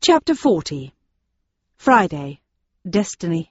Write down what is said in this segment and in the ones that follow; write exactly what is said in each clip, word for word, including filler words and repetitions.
Chapter forty. Friday. Destiny.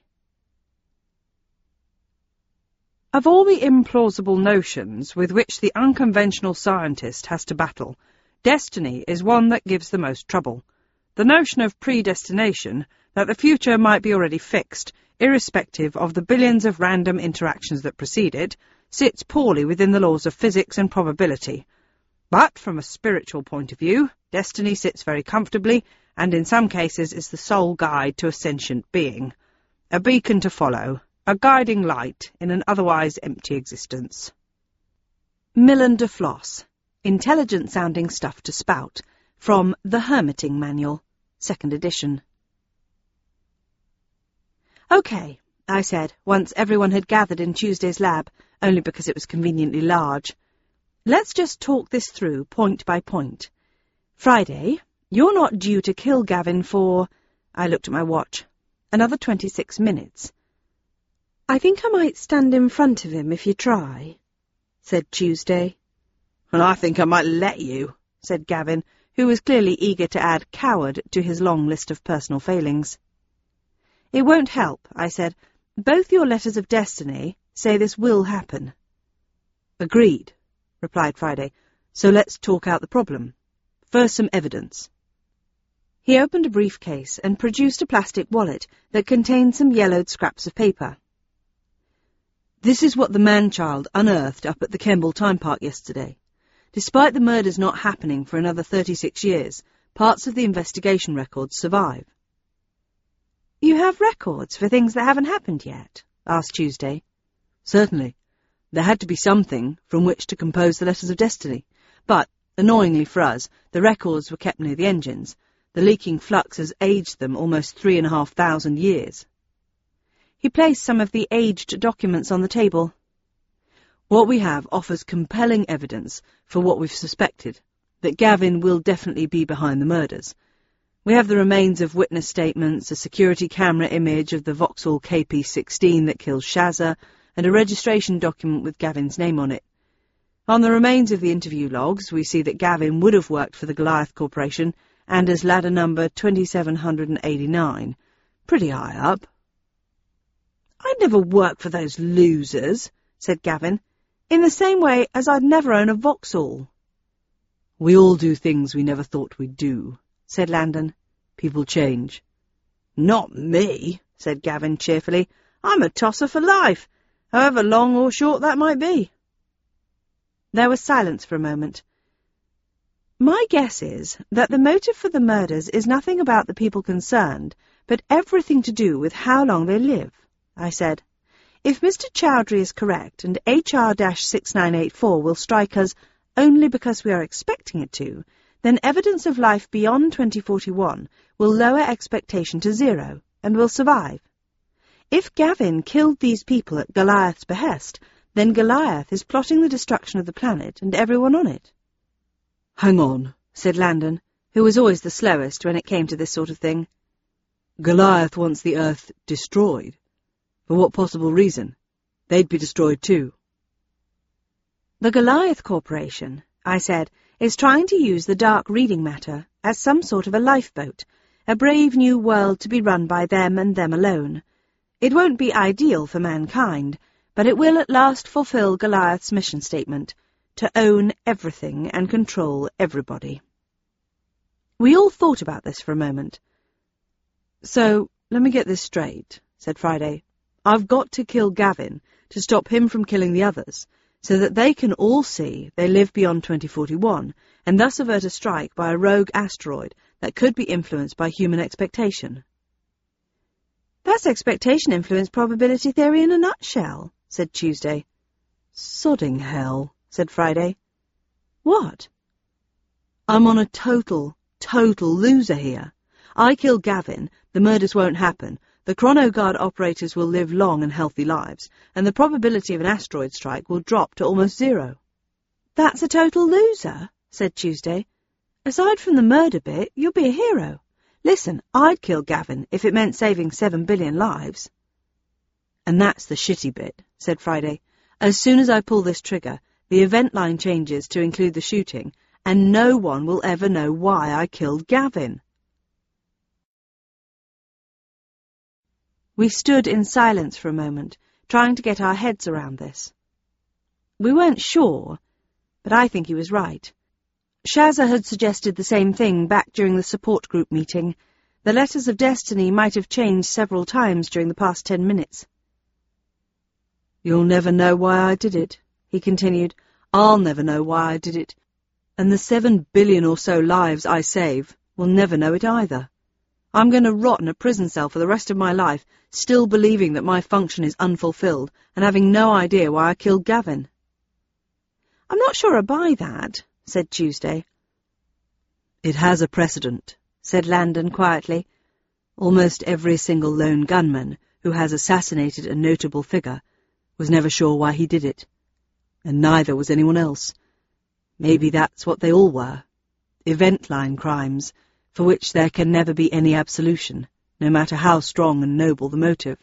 Of all the implausible notions with which the unconventional scientist has to battle, destiny is one that gives the most trouble. The notion of predestination, that the future might be already fixed, irrespective of the billions of random interactions that precede it, sits poorly within the laws of physics and probability. But, from a spiritual point of view, destiny sits very comfortably, and in some cases is the sole guide to a sentient being. A beacon to follow, a guiding light in an otherwise empty existence. Millen de Floss. Intelligent-sounding stuff to spout. From The Hermiting Manual, second edition. "OK," I said, once everyone had gathered in Tuesday's lab, only because it was conveniently large. "Let's just talk this through, point by point. Friday, you're not due to kill Gavin for—" I looked at my watch. "Another twenty-six minutes. I think I might stand in front of him if you try," said Tuesday. "And I think I might let you," said Gavin, who was clearly eager to add coward to his long list of personal failings. "It won't help," I said. "Both your letters of destiny say this will happen." "Agreed," replied Friday. "So let's talk out the problem. First, some evidence." He opened a briefcase and produced a plastic wallet that contained some yellowed scraps of paper. "This is what the man-child unearthed up at the Kemble Time Park yesterday. Despite the murders not happening for another thirty-six years, parts of the investigation records survive." "You have records for things that haven't happened yet?" asked Tuesday. "Certainly. There had to be something from which to compose the letters of destiny. But, annoyingly for us, the records were kept near the engines. The leaking flux has aged them almost three and a half thousand years." He placed some of the aged documents on the table. "What we have offers compelling evidence for what we've suspected, that Gavin will definitely be behind the murders. We have the remains of witness statements, a security camera image of the Vauxhall K P sixteen that kills Shazza, and a registration document with Gavin's name on it. On the remains of the interview logs, we see that Gavin would have worked for the Goliath Corporation and as ladder number twenty-seven eighty-nine. Pretty high up." "I'd never work for those losers," said Gavin, "in the same way as I'd never own a Vauxhall." "We all do things we never thought we'd do," said Landon. "People change." "Not me," said Gavin cheerfully. "I'm a tosser for life, however long or short that might be." There was silence for a moment. "My guess is that the motive for the murders is nothing about the people concerned, but everything to do with how long they live," I said. "If Mister Chowdhury is correct, and H R six nine eight four will strike us only because we are expecting it to, then evidence of life beyond twenty forty-one will lower expectation to zero, and will survive. If Gavin killed these people at Goliath's behest, then Goliath is plotting the destruction of the planet and everyone on it." "Hang on," said Landon, who was always the slowest when it came to this sort of thing. "Goliath wants the Earth destroyed. For what possible reason? They'd be destroyed too." "The Goliath Corporation," I said, "is trying to use the dark reading matter as some sort of a lifeboat, a brave new world to be run by them and them alone. It won't be ideal for mankind, but it will at last fulfill Goliath's mission statement, to own everything and control everybody." We all thought about this for a moment. "So, let me get this straight," said Friday. "I've got to kill Gavin to stop him from killing the others, so that they can all see they live beyond twenty forty-one, and thus avert a strike by a rogue asteroid that could be influenced by human expectation." "That's expectation-influenced probability theory in a nutshell," said Tuesday. "Sodding hell," said Friday. "What?" "I'm on a total, total loser here. I kill Gavin, the murders won't happen, the Chronoguard operators will live long and healthy lives, and the probability of an asteroid strike will drop to almost zero." "That's a total loser," said Tuesday. "Aside from the murder bit, you'll be a hero. Listen, I'd kill Gavin if it meant saving seven billion lives." "And that's the shitty bit," said Friday. "As soon as I pull this trigger, the event line changes to include the shooting, and no one will ever know why I killed Gavin." We stood in silence for a moment, trying to get our heads around this. We weren't sure, but I think he was right. Shazza had suggested the same thing back during the support group meeting. The letters of destiny might have changed several times during the past ten minutes. "You'll never know why I did it," he continued. "I'll never know why I did it. And the seven billion or so lives I save will never know it either. I'm going to rot in a prison cell for the rest of my life, still believing that my function is unfulfilled and having no idea why I killed Gavin." "I'm not sure I buy that," said Tuesday. "It has a precedent," said Landon quietly. "Almost every single lone gunman who has assassinated a notable figure was never sure why he did it. And neither was anyone else. Maybe that's what they all were. Event-line crimes, for which there can never be any absolution, no matter how strong and noble the motive."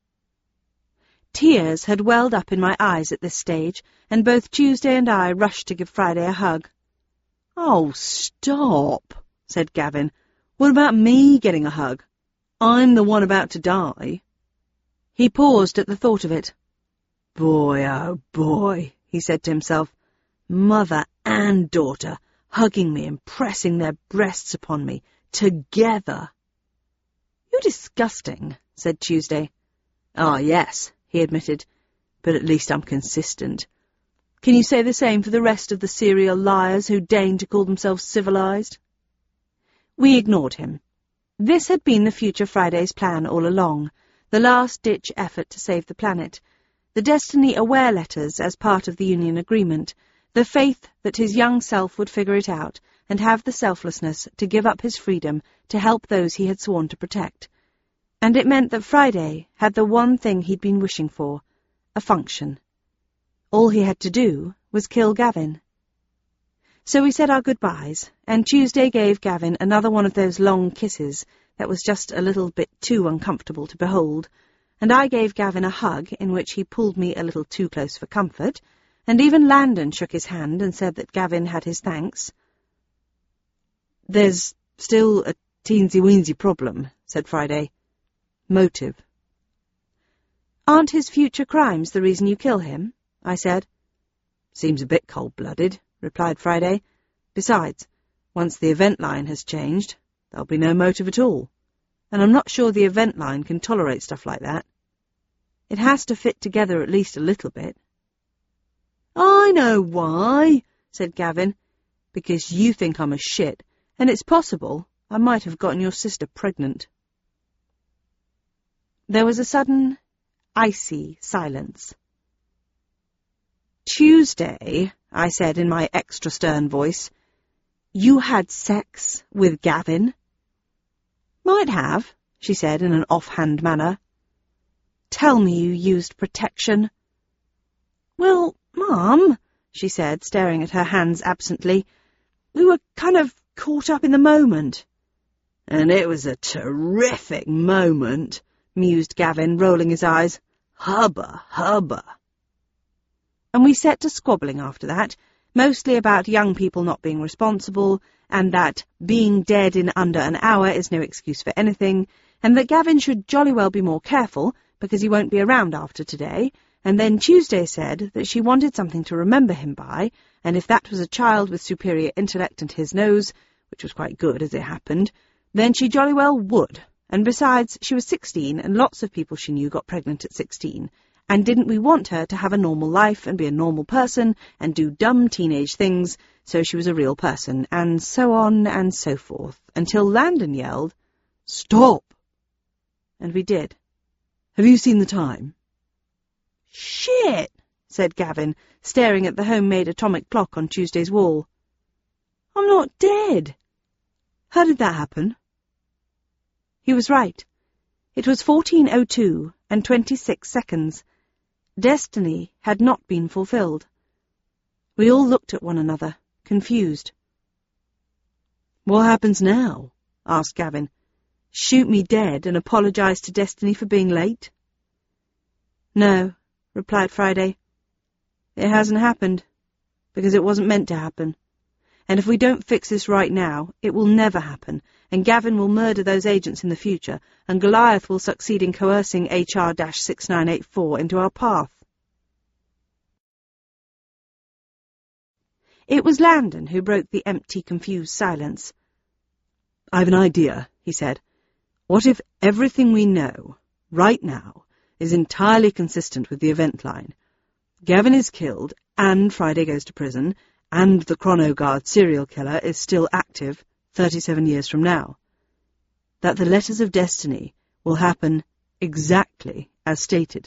Tears had welled up in my eyes at this stage, and both Tuesday and I rushed to give Friday a hug. "Oh, stop," said Gavin. "What about me getting a hug? I'm the one about to die." He paused at the thought of it. "Boy, oh boy," he said to himself. "Mother and daughter hugging me and pressing their breasts upon me, together." "You're disgusting," said Tuesday. "Ah, yes," he admitted, "but at least I'm consistent. Can you say the same for the rest of the serial liars who deign to call themselves civilized?" We ignored him. This had been the future Friday's plan all along, the last-ditch effort to save the planet, the Destiny-aware letters as part of the Union agreement, the faith that his young self would figure it out and have the selflessness to give up his freedom to help those he had sworn to protect. And it meant that Friday had the one thing he'd been wishing for, a function. All he had to do was kill Gavin. So we said our goodbyes, and Tuesday gave Gavin another one of those long kisses that was just a little bit too uncomfortable to behold, and I gave Gavin a hug in which he pulled me a little too close for comfort, and even Landon shook his hand and said that Gavin had his thanks. "There's still a teensy-weensy problem," said Friday. "Motive." "Aren't his future crimes the reason you kill him?" I said. "Seems a bit cold-blooded," replied Friday. "Besides, once the event line has changed, there'll be no motive at all, and I'm not sure the event line can tolerate stuff like that. It has to fit together at least a little bit." "I know why," said Gavin. "Because you think I'm a shit, and it's possible I might have gotten your sister pregnant." There was a sudden, icy silence. "Tuesday," I said in my extra stern voice, "you had sex with Gavin?" "Might have," she said in an offhand manner. "Tell me you used protection." "Well, Mum," she said, staring at her hands absently, "we were kind of caught up in the moment." "And it was a terrific moment," mused Gavin, rolling his eyes. "Hubba, hubba." And we set to squabbling after that, mostly about young people not being responsible, and that being dead in under an hour is no excuse for anything, and that Gavin should jolly well be more careful, because he won't be around after today, and then Tuesday said that she wanted something to remember him by, and if that was a child with superior intellect and his nose, which was quite good as it happened, then she jolly well would, and besides, she was sixteen, and lots of people she knew got pregnant at sixteen, and didn't we want her to have a normal life and be a normal person and do dumb teenage things, so she was a real person, and so on and so forth, until Landon yelled, "Stop!" And we did. "Have you seen the time?" "Shit," said Gavin, staring at the homemade atomic clock on Tuesday's wall. "I'm not dead." "How did that happen?" He was right. It was fourteen oh two and twenty-six seconds. Destiny had not been fulfilled. We all looked at one another, confused. "What happens now?" asked Gavin. "Shoot me dead and apologise to Destiny for being late?" "No," replied Friday. "It hasn't happened, because it wasn't meant to happen. and if we don't fix this right now, it will never happen, and Gavin will murder those agents in the future, and Goliath will succeed in coercing H R six nine eight four into our path. It was Landon who broke the empty, confused silence. "I've an idea," he said. "What if everything we know, right now, is entirely consistent with the event line? Gavin is killed, and Friday goes to prison, and the Chronoguard serial killer is still active thirty-seven years from now. That the Letters of Destiny will happen exactly as stated."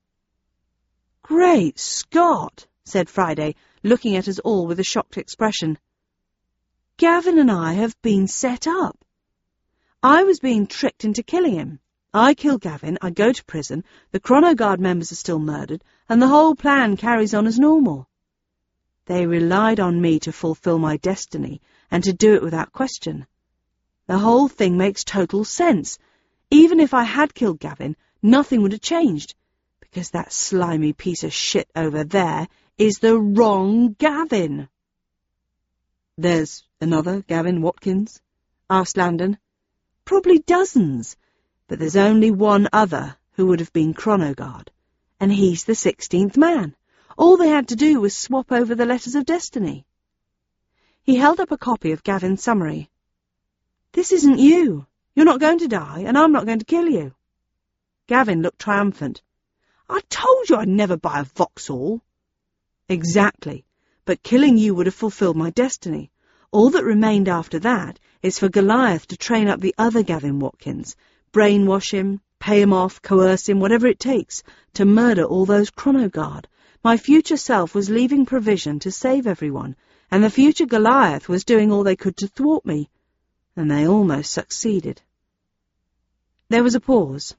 "Great Scott!" said Friday, looking at us all with a shocked expression. "Gavin and I have been set up. I was being tricked into killing him. I kill Gavin, I go to prison, the Chronoguard members are still murdered, and the whole plan carries on as normal. They relied on me to fulfill my destiny, and to do it without question. The whole thing makes total sense. Even if I had killed Gavin, nothing would have changed, because that slimy piece of shit over there is the wrong Gavin." "There's another Gavin Watkins?" asked Landon. "Probably dozens, but there's only one other who would have been Chronoguard, and he's the sixteenth man. All they had to do was swap over the Letters of Destiny." He held up a copy of Gavin's summary. "This isn't you. You're not going to die, and I'm not going to kill you." Gavin looked triumphant. "I told you I'd never buy a Vauxhall." "Exactly, but killing you would have fulfilled my destiny. All that remained after that is for Goliath to train up the other Gavin Watkins, brainwash him, pay him off, coerce him, whatever it takes, to murder all those Chronoguard. My future self was leaving provision to save everyone, and the future Goliath was doing all they could to thwart me, and they almost succeeded." There was a pause.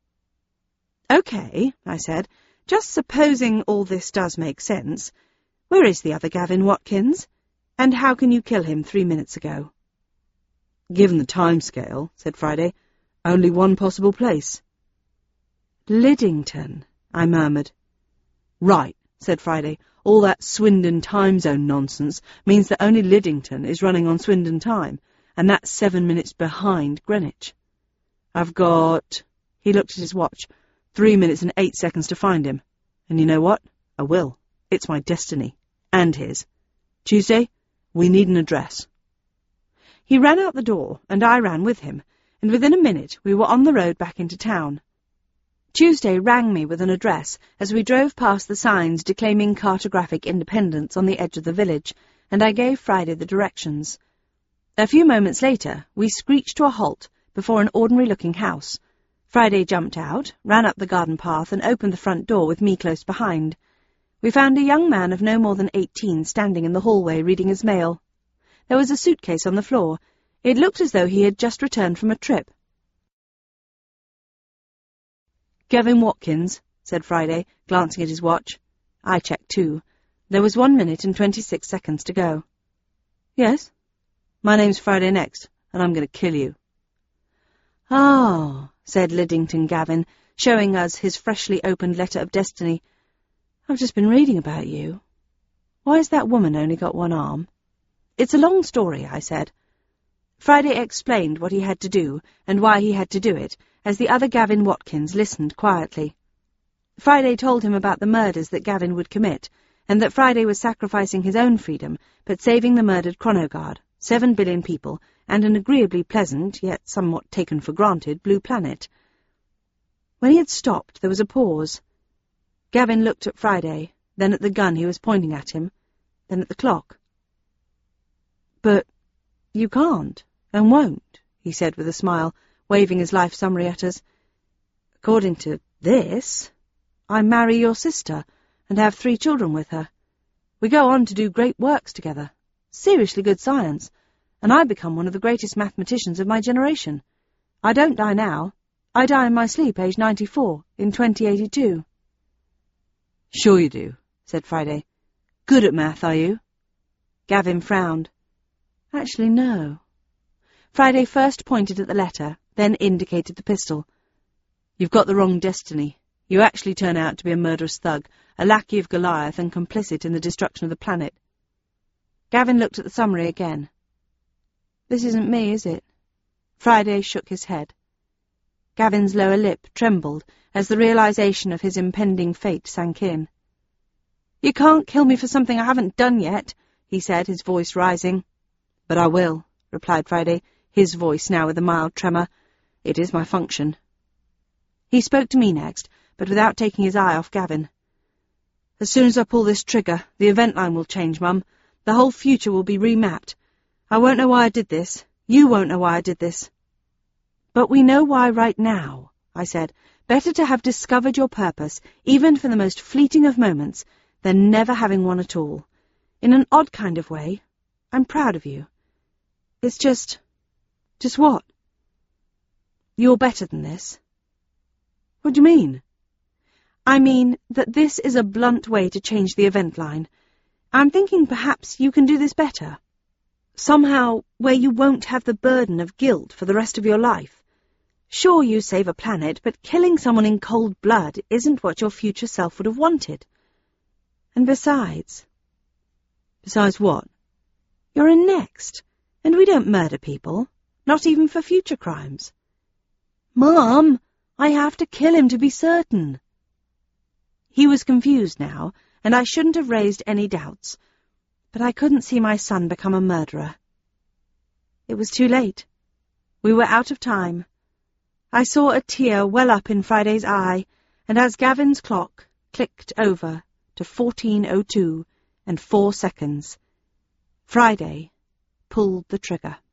"OK," I said, "just supposing all this does make sense, where is the other Gavin Watkins? And how can you kill him three minutes ago?" "Given the time scale," said Friday, "only one possible place." "Liddington," I murmured. "Right," said Friday. "All that Swindon time zone nonsense means that only Liddington is running on Swindon time, and that's seven minutes behind Greenwich. I've got," he looked at his watch, "three minutes and eight seconds to find him. And you know what? I will. It's my destiny. And his. Tuesday, we need an address." He ran out the door, and I ran with him, and within a minute we were on the road back into town. Tuesday rang me with an address as we drove past the signs declaiming cartographic independence on the edge of the village, and I gave Friday the directions. A few moments later, we screeched to a halt before an ordinary-looking house. Friday jumped out, ran up the garden path, and opened the front door with me close behind. We found a young man of no more than eighteen standing in the hallway reading his mail. There was a suitcase on the floor. It looked as though he had just returned from a trip. "Gavin Watkins," said Friday, glancing at his watch. I checked too. There was one minute and twenty-six seconds to go. "Yes? My name's Friday Next, and I'm going to kill you." "Oh," said Liddington Gavin, showing us his freshly opened Letter of Destiny. "I've just been reading about you. Why has that woman only got one arm?" "It's a long story," I said. Friday explained what he had to do, and why he had to do it, as the other Gavin Watkins listened quietly. Friday told him about the murders that Gavin would commit, and that Friday was sacrificing his own freedom, but saving the murdered Chronoguard, seven billion people, and an agreeably pleasant, yet somewhat taken-for-granted, blue planet. When he had stopped, there was a pause. Gavin looked at Friday, then at the gun he was pointing at him, then at the clock. "But you can't, and won't," he said with a smile, waving his life summary at us. "According to this, I marry your sister and have three children with her. We go on to do great works together, seriously good science, and I become one of the greatest mathematicians of my generation. I don't die now. I die in my sleep, age ninety-four, in twenty eighty-two. "Sure you do," said Friday. "Good at math, are you?" Gavin frowned. "Actually, no." Friday first pointed at the letter, then indicated the pistol. "You've got the wrong destiny. You actually turn out to be a murderous thug, a lackey of Goliath and complicit in the destruction of the planet." Gavin looked at the summary again. This isn't me, is it? Friday shook his head. Gavin's lower lip trembled as the realization of his impending fate sank in. You can't kill me for something I haven't done yet, he said, his voice rising. But I will, replied Friday, his voice now with a mild tremor. It is my function. He spoke to me next, but without taking his eye off Gavin. As soon as I pull this trigger, the event line will change, Mum. The whole future will be remapped. I won't know why I did this. You won't know why I did this. But we know why right now, I said. Better to have discovered your purpose, even for the most fleeting of moments, than never having one at all. In an odd kind of way, I'm proud of you. It's just... Just what? You're better than this. What do you mean? I mean that this is a blunt way to change the event line. I'm thinking perhaps you can do this better. Somehow where you won't have the burden of guilt for the rest of your life. Sure, you save a planet, but killing someone in cold blood isn't what your future self would have wanted. And besides... Besides what? You're in Next, and we don't murder people, not even for future crimes. Mom, I have to kill him to be certain. He was confused now, and I shouldn't have raised any doubts. But I couldn't see my son become a murderer. It was too late. We were out of time. I saw a tear well up in Friday's eye, and as Gavin's clock clicked over to fourteen oh two and four seconds, Friday pulled the trigger.